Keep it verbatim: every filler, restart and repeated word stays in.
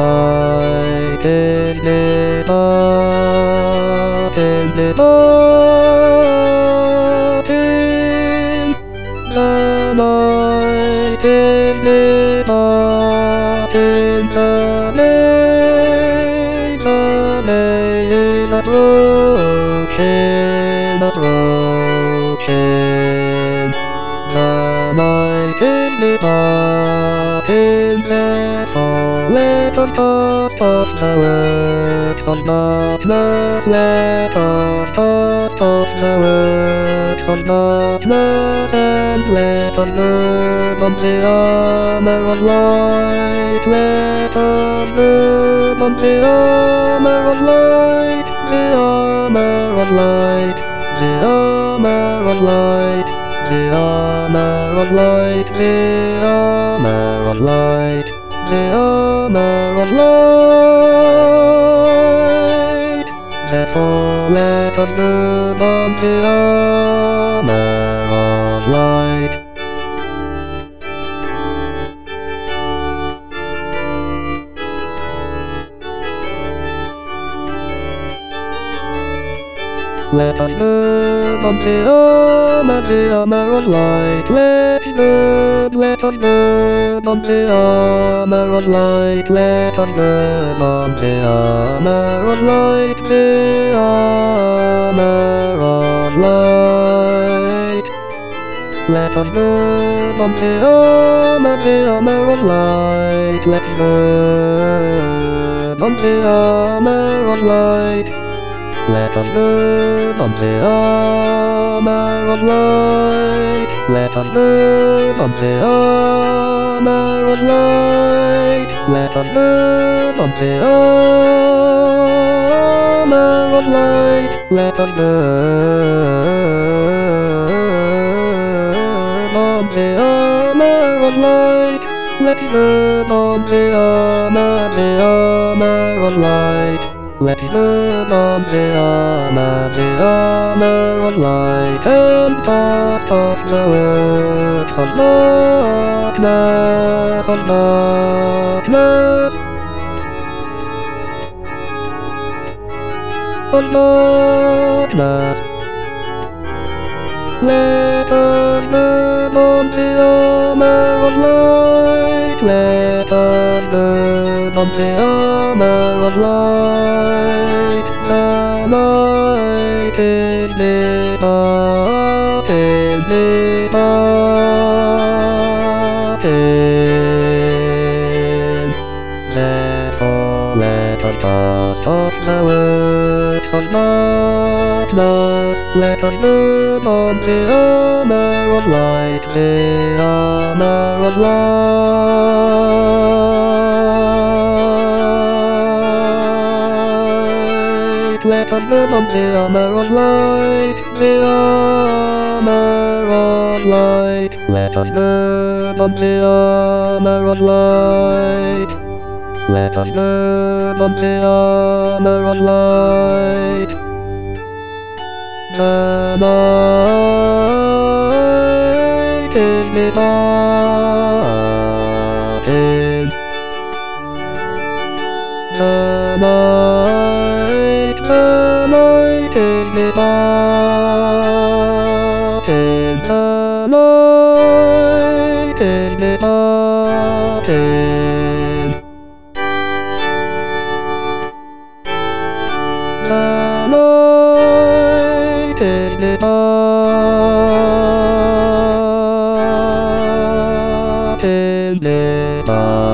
light is lit up, is lit up in the night is lit up in the day. The day is approaching, approaching. The night is lit up in the fall. Let us dust off the works of darkness. Let us dust off the works of darkness, and let us gird on the armor of light. Let us gird on the armor of light, the armor of light, the armor of light, the armor of light, the armor of light, the armor of light. Therefore let us gird on the armor of light. Let us gird on the armor, the armor of light. Let us gird, let us gird on the armor of light. Let us gird on the armor of light, the armor of light. Let us gird on the armor, the armor of light. Let us gird on the armor of light. Let us gird on the armor of light. Let us gird on the armor of light. Let us gird on the armor of light. Let us gird on the armor of light. Let us gird on the armor, the armor of light. Let us gird on the armor, the armor of light, and cast off the works of darkness, of darkness, of darkness. Let us gird on the armor of light. Let us gird on the armor of light. The night is lit up, is lit up in. Therefore let us cast off the works of darkness. Let us gird on the armor of light, the armor of light. Let us gird on the armor of light, the armor of light. Let us gird on the armor of light. Let us gird on the armor of light. The night is lit up in. The night, the night is lit up in. The night is lit up in. The night is lit up, is lit up.